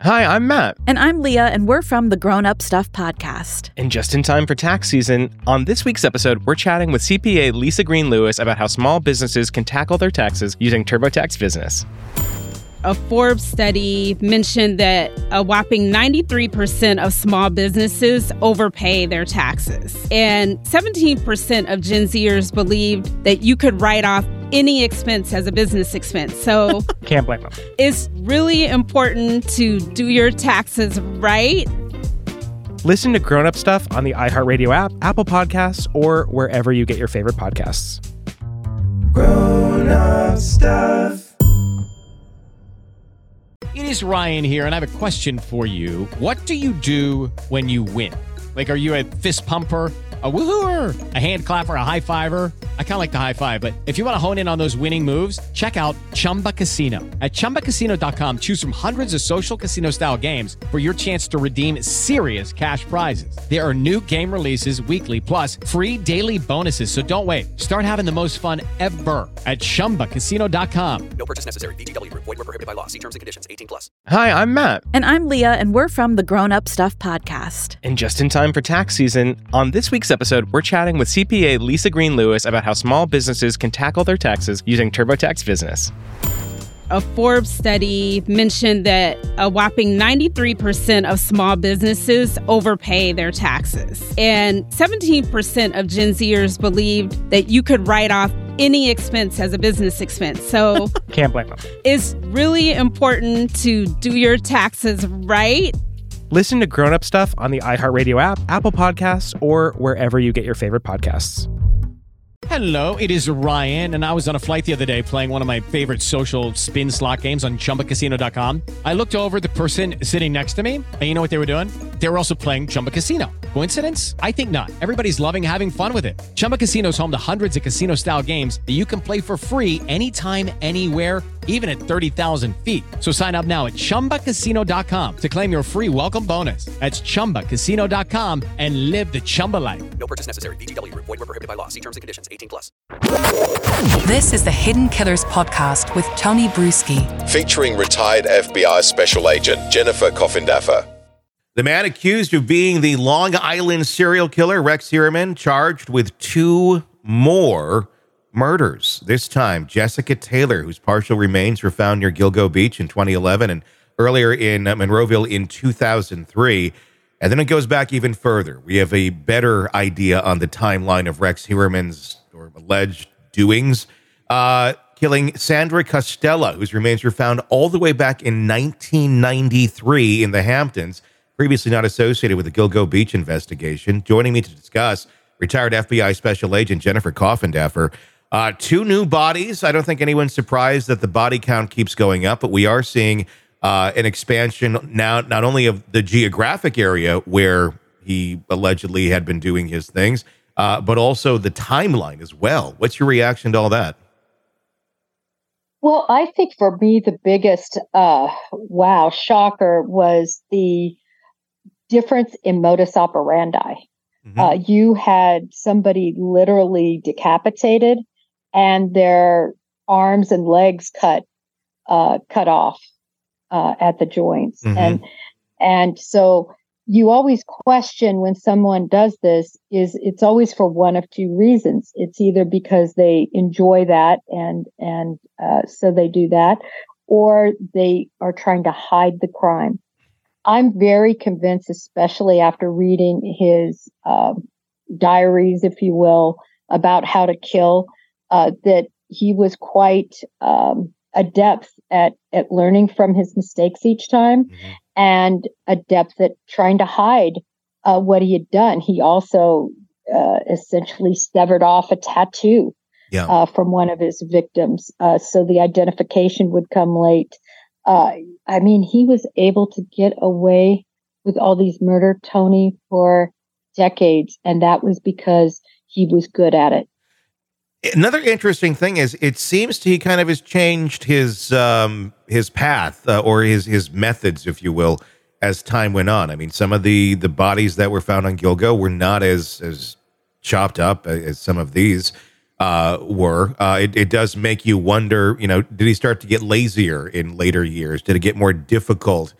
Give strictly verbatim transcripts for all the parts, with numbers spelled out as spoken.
Hi, I'm Matt. And I'm Leah, and we're from the Grown Up Stuff podcast. And just in time for tax season, on this week's episode, we're chatting with C P A Lisa Green-Lewis about how small businesses can tackle their taxes using TurboTax Business. A Forbes study mentioned that a whopping ninety-three percent of small businesses overpay their taxes. And seventeen percent of Gen Zers believed that you could write off any expense as a business expense. So can't blame them. It's really important to do your taxes right. Listen to Grown Up Stuff on the iHeartRadio app, Apple Podcasts, or wherever you get your favorite podcasts. Grown Up Stuff. It is Ryan here, and I have a question for you. What do you do when you win? Like, are you a fist pumper, a woohooer, a hand clapper, a high fiver? I kind of like the high five, but if you want to hone in on those winning moves, check out Chumba Casino. At Chumba Casino dot com, choose from hundreds of social casino-style games for your chance to redeem serious cash prizes. There are new game releases weekly, plus free daily bonuses, so don't wait. Start having the most fun ever at Chumba Casino dot com. No purchase necessary. V G W. Void where prohibited by law. See terms and conditions. eighteen plus. Hi, I'm Matt. And I'm Leah, and we're from the Grown Up Stuff podcast. And just in time for tax season, on this week's episode, we're chatting with C P A Lisa Green-Lewis about how small businesses can tackle their taxes using TurboTax Business. A Forbes study mentioned that a whopping ninety-three percent of small businesses overpay their taxes. And seventeen percent of Gen Zers believed that you could write off any expense as a business expense. So can't blame them. It's really important to do your taxes right. Listen to Grown Up Stuff on the iHeartRadio app, Apple Podcasts, or wherever you get your favorite podcasts. Hello, it is Ryan, and I was on a flight the other day playing one of my favorite social spin slot games on Chumba Casino dot com. I looked over at the person sitting next to me, and you know what they were doing? They were also playing Chumba Casino. Coincidence? I think not. Everybody's loving having fun with it. Chumba Casino is home to hundreds of casino-style games that you can play for free anytime, anywhere, even at thirty thousand feet. So sign up now at Chumba Casino dot com to claim your free welcome bonus. That's Chumba Casino dot com and live the Chumba life. No purchase necessary. V G W. Void where prohibited by law. See terms and conditions. eighteen plus. This is the Hidden Killers podcast with Tony Bruschi. Featuring retired F B I Special Agent Jennifer Coffindaffer. The man accused of being the Long Island serial killer, Rex Heuermann, charged with two more murders. This time, Jessica Taylor, whose partial remains were found near Gilgo Beach in twenty eleven and earlier in uh, Monroeville in two thousand three. And then it goes back even further. We have a better idea on the timeline of Rex Heuermann's or alleged doings, uh, killing Sandra Costello, whose remains were found all the way back in nineteen ninety-three in the Hamptons, previously not associated with the Gilgo Beach investigation. Joining me to discuss, retired F B I Special Agent Jennifer Coffindaffer. Uh, two new bodies. I don't think anyone's surprised that the body count keeps going up, but we are seeing uh, an expansion now, not only of the geographic area where he allegedly had been doing his things, uh, but also the timeline as well. What's your reaction to all that? Well, I think for me, the biggest, uh, wow, shocker was the difference in modus operandi. Mm-hmm. Uh, you had somebody literally decapitated and their arms and legs cut, uh, cut off uh, at the joints. Mm-hmm. And, and so you always question when someone does this is it's always for one of two reasons. It's either because they enjoy that and, and, uh, so they do that, or they are trying to hide the crime. I'm very convinced, especially after reading his, uh, diaries, if you will, about how to kill, uh, that he was quite, um, adept at, at learning from his mistakes each time. Mm-hmm. And adept at trying to hide uh, what he had done. He also uh, essentially severed off a tattoo yeah. uh, from one of his victims, uh, so the identification would come late. Uh, I mean, he was able to get away with all these murder, Tony, for decades, and that was because he was good at it. Another interesting thing is it seems to he kind of has changed his um, his path uh, or his his methods, if you will, as time went on. I mean, some of the the bodies that were found on Gilgo were not as as chopped up as some of these uh, were. Uh, it, it does make you wonder, you know, did he start to get lazier in later years? Did it get more difficult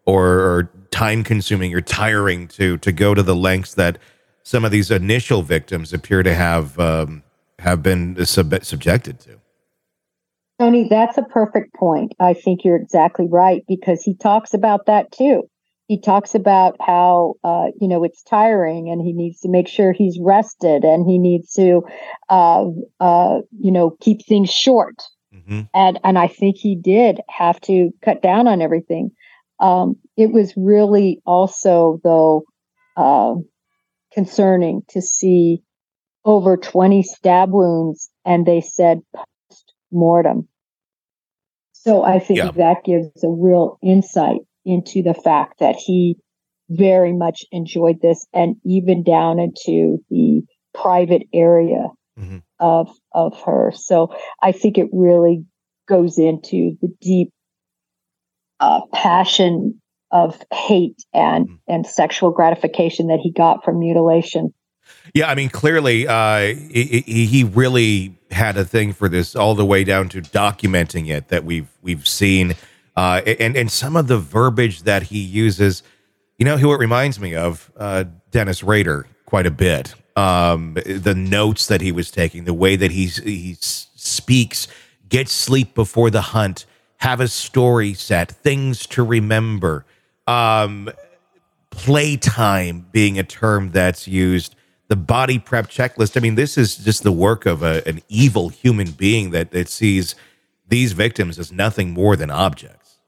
or, or time consuming or tiring to to go to the lengths that some of these initial victims appear to have um, have been sub- subjected to. Tony, that's a perfect point. I think you're exactly right, because he talks about that too. He talks about how, uh, you know, it's tiring and he needs to make sure he's rested and he needs to, uh, uh, you know, keep things short. Mm-hmm. And, and I think he did have to cut down on everything. Um, it was really also, though, uh, concerning to see over twenty stab wounds, and they said post-mortem. So I think yeah. that gives a real insight into the fact that he very much enjoyed this, and even down into the private area mm-hmm. of of her. So I think it really goes into the deep uh, passion of hate and, mm-hmm. and sexual gratification that he got from mutilation. Yeah, I mean, clearly, uh, he, he really had a thing for this, all the way down to documenting it that we've we've seen, uh, and and some of the verbiage that he uses. You know who it reminds me of? Uh, Dennis Rader, quite a bit. Um, the notes that he was taking, the way that he's, he speaks, get sleep before the hunt, have a story set, things to remember. Um, playtime being a term that's used, the body prep checklist. I mean, this is just the work of a, an evil human being that, that sees these victims as nothing more than objects.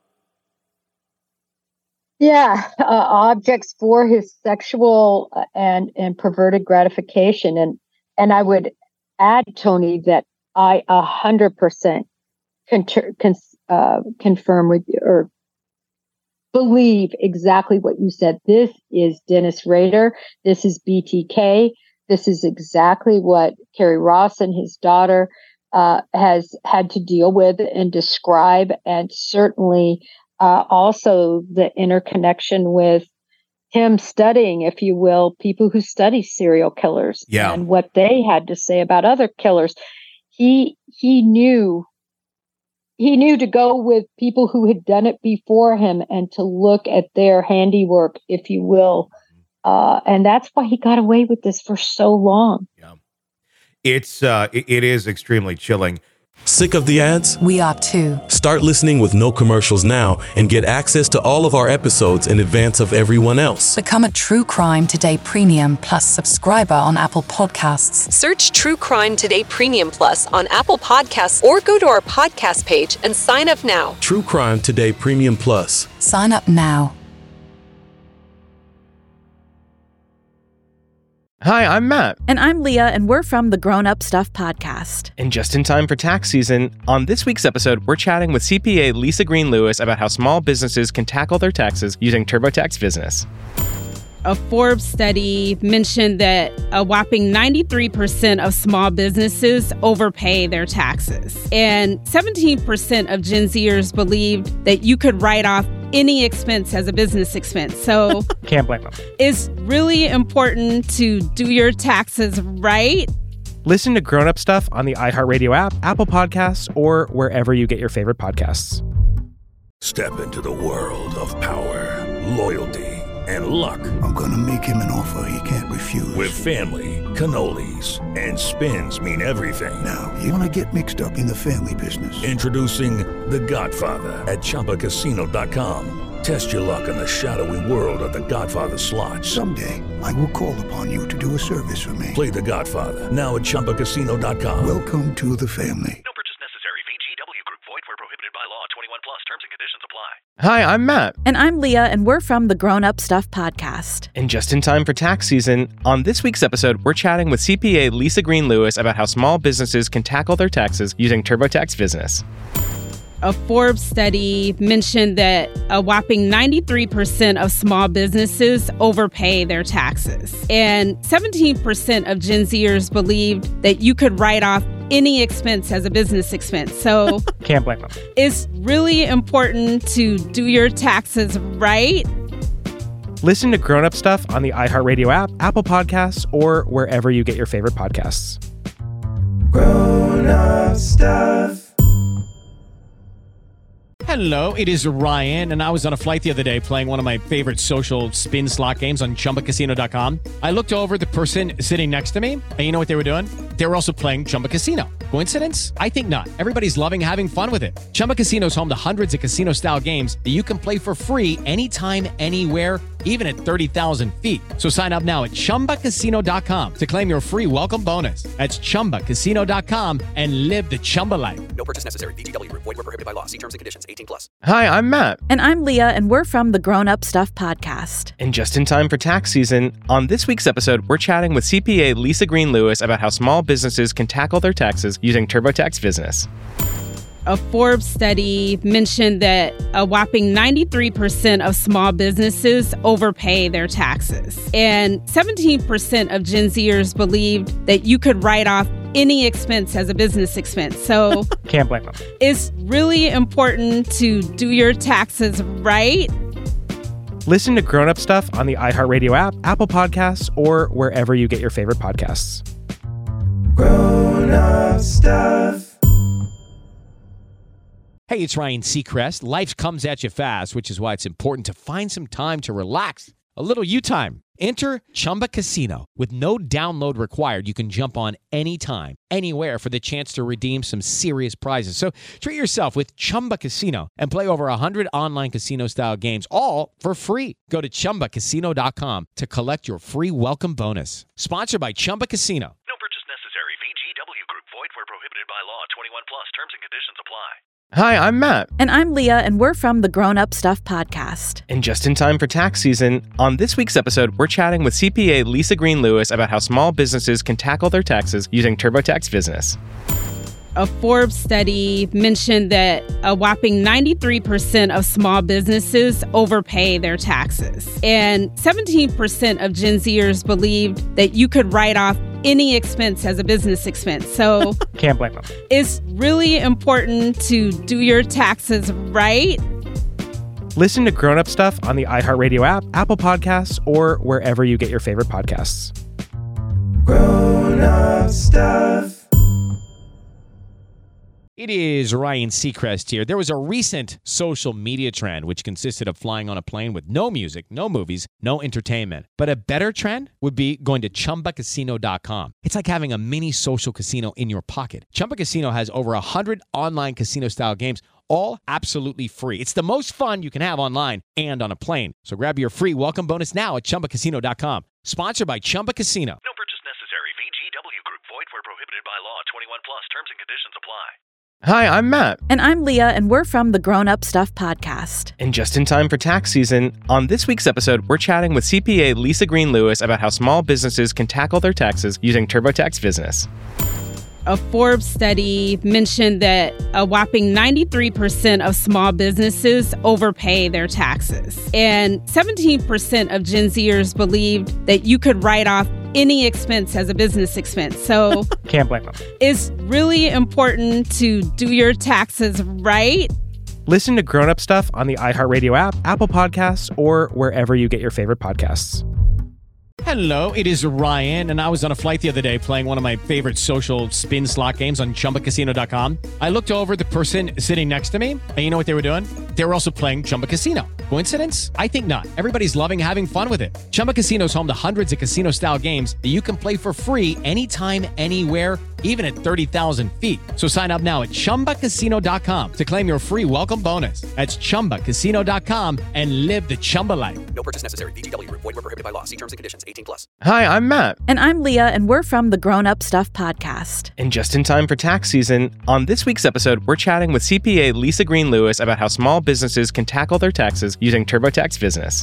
Yeah, uh, objects for his sexual uh, and and perverted gratification. And and I would add, Tony, that I a hundred percent confirm with you, or believe exactly what you said. This is Dennis Rader. This is B T K. This is exactly what Kerri Ross and his daughter uh, has had to deal with and describe, and certainly uh, also the interconnection with him studying, if you will, people who study serial killers yeah. and what they had to say about other killers. He he knew. He knew to go with people who had done it before him and to look at their handiwork, if you will. Uh, and that's why he got away with this for so long. Yeah, it's uh, it, it is extremely chilling. Sick of the ads? We are too. Start listening with no commercials now and get access to all of our episodes in advance of everyone else. Become a True Crime Today Premium Plus subscriber on Apple Podcasts. Search True Crime Today Premium Plus on Apple Podcasts or go to our podcast page and sign up now. True Crime Today Premium Plus. Sign up now. Hi, I'm Matt. And I'm Leah, and we're from the Grown Up Stuff podcast. And just in time for tax season, on this week's episode, we're chatting with C P A Lisa Green Lewis about how small businesses can tackle their taxes using TurboTax Business. A Forbes study mentioned that a whopping ninety-three percent of small businesses overpay their taxes. And seventeen percent of Gen Zers believed that you could write off any expense as a business expense. So can't blame them. It's really important to do your taxes right. Listen to Grown Up Stuff on the iHeartRadio app, Apple Podcasts, or wherever you get your favorite podcasts. Step into the world of power, loyalty, and luck. I'm gonna make him an offer he can't refuse. With family, cannolis, and spins mean everything. Now, you wanna get mixed up in the family business. Introducing The Godfather at Chumba Casino dot com. Test your luck in the shadowy world of The Godfather slot. Someday, I will call upon you to do a service for me. Play The Godfather now at Chumba Casino dot com. Welcome to the family. No purchase necessary. V G W Group. Void where prohibited by law. twenty-one plus. Terms and conditions apply. Hi, I'm Matt. And I'm Leah, and we're from the Grown Up Stuff podcast. And just in time for tax season, on this week's episode, we're chatting with C P A Lisa Green Lewis about how small businesses can tackle their taxes using TurboTax Business. A Forbes study mentioned that a whopping ninety-three percent of small businesses overpay their taxes. And seventeen percent of Gen Zers believed that you could write off any expense as a business expense. So can't blame them. It's really important to do your taxes right. Listen to Grown Up Stuff on the iHeartRadio app, Apple Podcasts, or wherever you get your favorite podcasts. Grown Up Stuff. Hello, it is Ryan, and I was on a flight the other day playing one of my favorite social spin slot games on Chumba Casino dot com. I looked over at the person sitting next to me, and you know what they were doing? They were also playing Chumba Casino. Coincidence? I think not. Everybody's loving having fun with it. Chumba Casino is home to hundreds of casino-style games that you can play for free anytime, anywhere, even at thirty thousand feet. So sign up now at Chumba Casino dot com to claim your free welcome bonus. That's Chumba Casino dot com and live the Chumba life. No purchase necessary. V G W. Void where prohibited by law. See terms and conditions. eighteen plus. Hi, I'm Matt. And I'm Leah, and we're from the Grown Up Stuff podcast. And just in time for tax season, on this week's episode, we're chatting with C P A Lisa Green Lewis about how small businesses can tackle their taxes using TurboTax Business. A Forbes study mentioned that a whopping ninety-three percent of small businesses overpay their taxes. And seventeen percent of Gen Zers believed that you could write off any expense as a business expense. So can't blame them. It's really important to do your taxes right. Listen to Grown Up Stuff on the iHeartRadio app, Apple Podcasts, or wherever you get your favorite podcasts. Grown Up Stuff. Hey, it's Ryan Seacrest. Life comes at you fast, which is why it's important to find some time to relax. A little you time. Enter Chumba Casino. With no download required, you can jump on anytime, anywhere for the chance to redeem some serious prizes. So treat yourself with Chumba Casino and play over one hundred online casino-style games, all for free. Go to Chumba Casino dot com to collect your free welcome bonus. Sponsored by Chumba Casino. No purchase necessary. V G W Group. Void where prohibited by law. twenty-one plus. Terms and conditions apply. Hi, I'm Matt. And I'm Leah, and we're from the Grown Up Stuff podcast. And just in time for tax season, on this week's episode, we're chatting with C P A Lisa Green Lewis about how small businesses can tackle their taxes using TurboTax Business. A Forbes study mentioned that a whopping ninety-three percent of small businesses overpay their taxes. And seventeen percent of Gen Zers believed that you could write off any expense as a business expense. So can't blame them. It's really important to do your taxes right. Listen to Grown Up Stuff on the iHeartRadio app, Apple Podcasts, or wherever you get your favorite podcasts. Grown Up Stuff. It is Ryan Seacrest here. There was a recent social media trend which consisted of flying on a plane with no music, no movies, no entertainment. But a better trend would be going to Chumba Casino dot com. It's like having a mini social casino in your pocket. Chumba Casino has over one hundred online casino-style games, all absolutely free. It's the most fun you can have online and on a plane. So grab your free welcome bonus now at Chumba Casino dot com. Sponsored by Chumba Casino. No purchase necessary. V G W Group. Void where prohibited by law. twenty-one plus. Terms and conditions apply. Hi, I'm Matt. And I'm Leah, and we're from the Grown Up Stuff podcast. And just in time for tax season, on this week's episode, we're chatting with C P A Lisa Green Lewis about how small businesses can tackle their taxes using TurboTax Business. A Forbes study mentioned that a whopping ninety-three percent of small businesses overpay their taxes. And seventeen percent of Gen Zers believed that you could write off any expense as a business expense. So can't blame them. It's really important to do your taxes right. Listen to Grown Up Stuff on the iHeartRadio app, Apple Podcasts, or wherever you get your favorite podcasts. Hello, it is Ryan, and I was on a flight the other day playing one of my favorite social spin slot games on Chumba Casino dot com. I looked over at the person sitting next to me, and you know what they were doing? They were also playing Chumba Casino. Coincidence? I think not. Everybody's loving having fun with it. Chumba Casino is home to hundreds of casino-style games that you can play for free anytime, anywhere, even at thirty thousand feet. So sign up now at Chumba Casino dot com to claim your free welcome bonus. That's Chumba Casino dot com and live the Chumba life. No purchase necessary. V G W. Void where prohibited by law. See terms and conditions. eighteen plus. Hi, I'm Matt. And I'm Leah, and we're from the Grown Up Stuff podcast. And just in time for tax season, on this week's episode, we're chatting with C P A Lisa Green Lewis about how small businesses can tackle their taxes using TurboTax Business.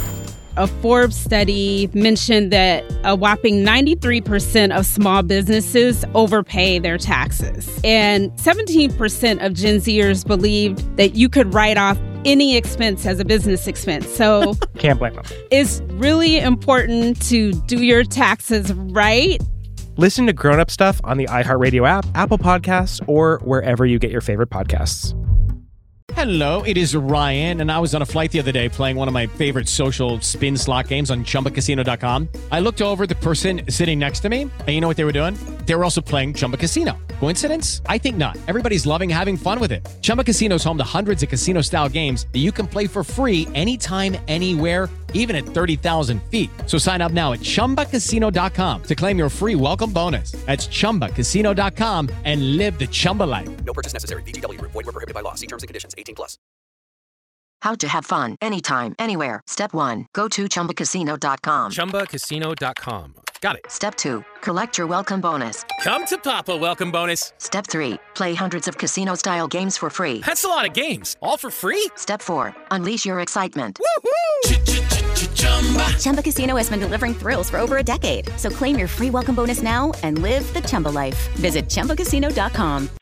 A Forbes study mentioned that a whopping ninety-three percent of small businesses overpay their taxes. And seventeen percent of Gen Zers believed that you could write off any expense as a business expense. So can't blame them. It's really important to do your taxes right. Listen to Grown Up Stuff on the iHeartRadio app, Apple Podcasts, or wherever you get your favorite podcasts. Hello, it is Ryan, and I was on a flight the other day playing one of my favorite social spin slot games on Chumba Casino dot com. I looked over at the person sitting next to me, and you know what they were doing? They were also playing Chumba Casino. Coincidence? I think not. Everybody's loving having fun with it. Chumba Casino is home to hundreds of casino-style games that you can play for free anytime, anywhere, even at thirty thousand feet. So sign up now at Chumba Casino dot com to claim your free welcome bonus. That's Chumba Casino dot com and live the Chumba life. No purchase necessary. V G W Group. Void where prohibited by law. See terms and conditions. eighteen plus. How to have fun anytime, anywhere. Step one. Go to Chumba Casino dot com. Chumba Casino dot com. Got it. Step two. Collect your welcome bonus. Come to Papa welcome bonus. Step three. Play hundreds of casino-style games for free. That's a lot of games. All for free? Step four. Unleash your excitement. Chumba. Chumba Casino has been delivering thrills for over a decade. So claim your free welcome bonus now and live the Chumba life. Visit Chumba Casino dot com.